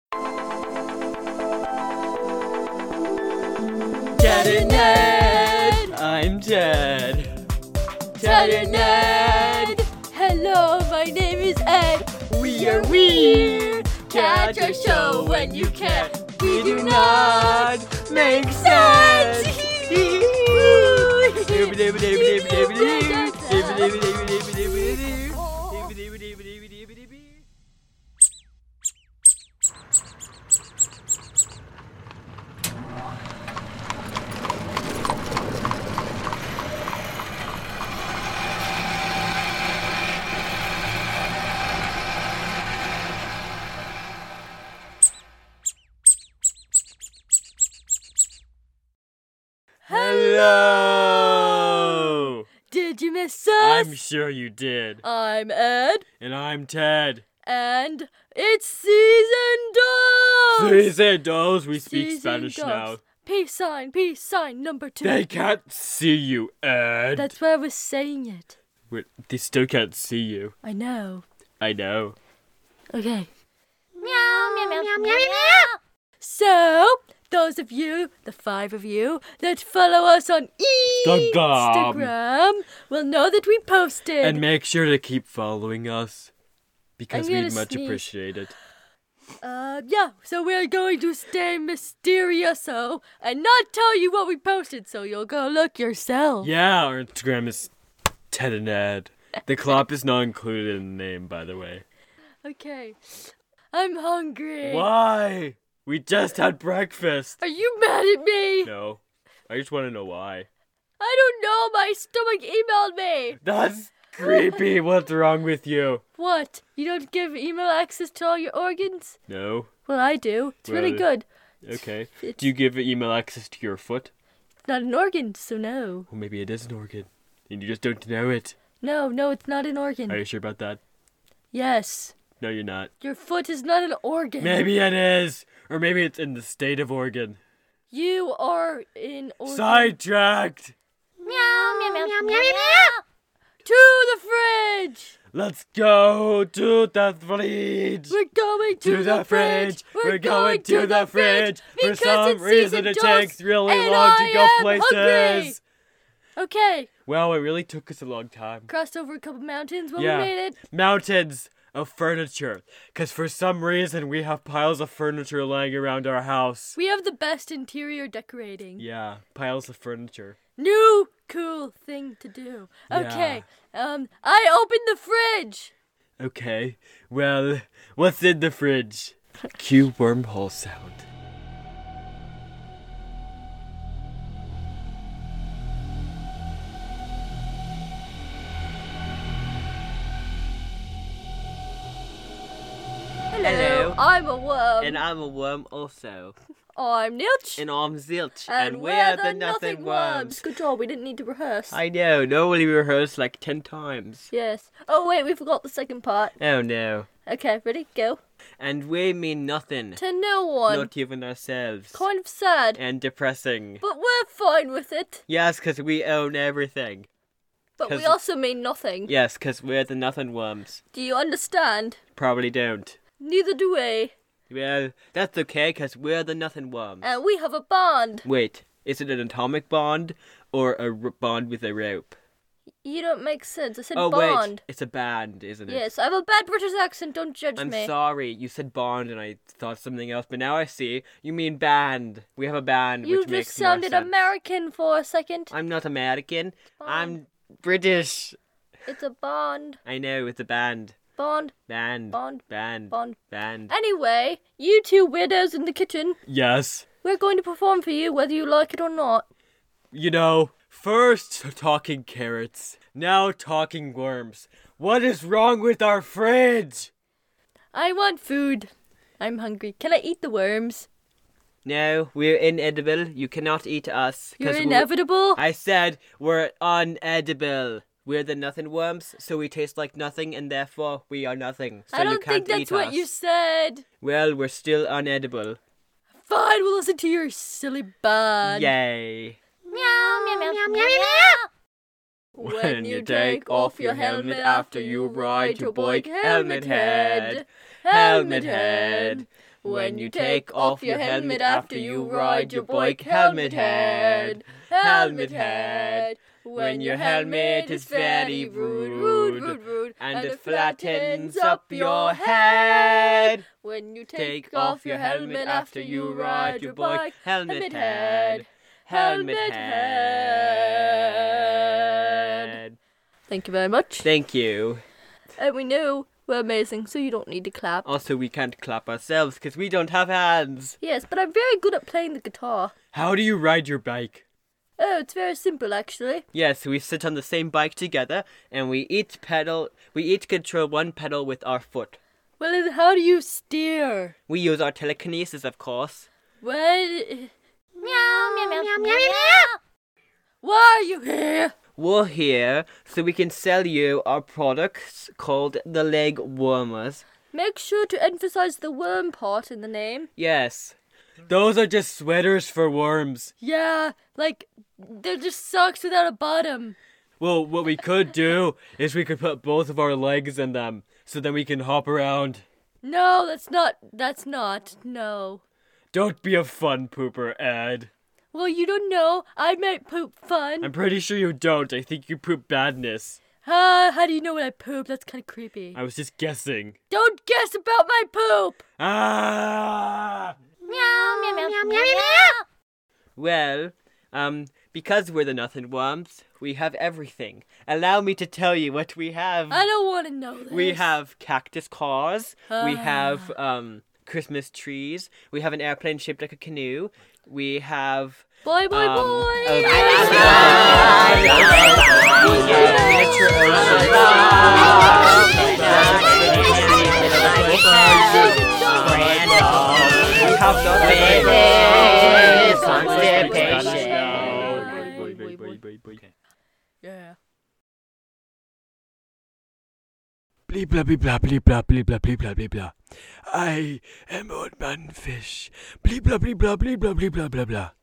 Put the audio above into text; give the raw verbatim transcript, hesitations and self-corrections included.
Ted and Ned! I'm Ted. Ted and Ned! Hello, my name is Ed. We are weird. Catch our show when you can. We do not make sense. Hello! Did you miss us? I'm sure you did. I'm Ed. And I'm Ted. And it's season dos! Season dos, we speak Season Spanish dos. now. Peace sign, peace sign, number two. They can't see you, Ed. That's why I was saying it. Wait, they still can't see you. I know. I know. Okay. Meow, meow, meow, meow, meow, meow. So, those of you, the five of you, that follow us on Instagram. Instagram will know that we posted. And make sure to keep following us. Because I'm gonna we'd much sneeze. appreciate it. Uh, yeah, so we're going to stay mysterioso and not tell you what we posted, so you'll go look yourself. Yeah, our Instagram is Ted and Ed. The clap is not included in the name, by the way. Okay. I'm hungry. Why? We just had breakfast. Are you mad at me? No. I just want to know why. I don't know, my stomach emailed me. That's creepy. What's wrong with you? What? You don't give email access to all your organs? No. Well, I do. It's really Well, good. Okay. It's Do you give email access to your foot? not an organ, so no. Well, maybe it is an organ. And you just don't know it. No, no, it's not an organ. Are you sure about that? Yes. No, you're not. Your foot is not an organ. Maybe it is. Or maybe it's in the state of organ. You are in organ. Sidetracked. Meow, meow, meow, meow, meow, meow. To the fridge! Let's go to the fridge. We're going to, To the fridge. We're going to the fridge. For because some it's reason season it dos takes really and long to I go am places. hungry. Okay, Well, it really took us a long time. crossed over a couple mountains when Yeah. we made it. Mountains of furniture. Because for some reason we have piles of furniture lying around our house. We have the best interior decorating. Yeah, piles of furniture. New cool thing to do. Okay, um, I opened the fridge. Okay, well, what's in the fridge? Cue wormhole sound. Hello, I'm a worm. I'm a worm also. I'm Nilch. And I'm Zilch. And we're the Nothing Worms. Good job, we didn't need to rehearse. I know, nobody rehearsed like ten times. Yes. Oh, wait, we forgot the second part. Oh no. Okay, ready? Go. And we mean nothing. To no one. Not even ourselves. Kind of sad, And depressing. but we're fine with it. Yes, because we own everything. But we 'Cause- also mean nothing. Yes, because we're the Nothing Worms. Do you understand? Probably don't. Neither do we. Well, that's okay, because we're the Nothing Worms. And we have a bond. Wait, is it an atomic bond or a r- bond with a rope? You don't make sense. I said Oh, bond. wait, it's a band, isn't it? Yes, I have a bad British accent. Don't judge I'm me. sorry, you said bond and I thought something else, but now I see. You mean band. We have a band, You which just makes sounded more sense. American for a second. I'm not American. Bond. I'm British. It's a bond. I know, it's a band. Bond. Band. Bond. Band. Bond. Band. Anyway, you two weirdos in the kitchen, Yes. we're going to perform for you whether you like it or not. You know, first talking carrots, now talking worms. What is wrong with our fridge? I want food. I'm hungry. Can I eat the worms? No, we're inedible. You cannot eat us. You're 'cause we're- inevitable. I said we're unedible. We're the nothing worms, so we taste like nothing, and therefore we are nothing. So I don't you can't think that's eat what us. you said. Well, we're still unedible. Fine, we'll listen to your silly band. Yay. Meow, meow, meow, meow, meow, meow. When you take off your helmet after you ride your bike, helmet head, helmet head. When you take off your helmet after you ride your bike, helmet head, helmet head. When your helmet is very rude, rude, rude, rude, and it flattens up your head. When you take off your helmet after you ride your bike, helmet head, helmet head. Thank you very much. Thank you. And we know we're amazing, so you don't need to clap. Also, we can't clap ourselves because we don't have hands. Yes, but I'm very good at playing the guitar. How do you ride your bike? Oh, it's very simple, actually. Yes, we sit on the same bike together, and we each pedal, we each control one pedal with our foot. Well, then how do you steer? We use our telekinesis, of course. Well, Meow, meow, meow, meow, meow, meow. why are you here? We're here so we can sell you our products called the leg warmers. Make sure to emphasize the worm part in the name. Yes. Those are just sweaters for worms. Yeah, like, they're just socks without a bottom. Well, what we could do is we could put both of our legs in them so then we can hop around. No, that's not, that's not, no. Don't be a fun pooper, Ed. Well, you don't know. I might poop fun. I'm pretty sure you don't. I think you poop badness. Ah, how do you know when I poop? That's kind of creepy. I was just guessing. Don't guess about my poop! Ah! Meow, meow, meow, meow, meow, meow. Well, um, because we're the Nothing Worms, we have everything. Allow me to tell you what we have. I don't want to know this. We have cactus cars. We Ah. have um Christmas trees. We have an airplane shaped like a canoe. We have Boy, boy, um, boy! a- We have Yeah. Blee blah blee blah blee blah blee blah blee blah blee blah. I am Old Man Fish. Blee blah blee blah blee blah blee blah blah blah.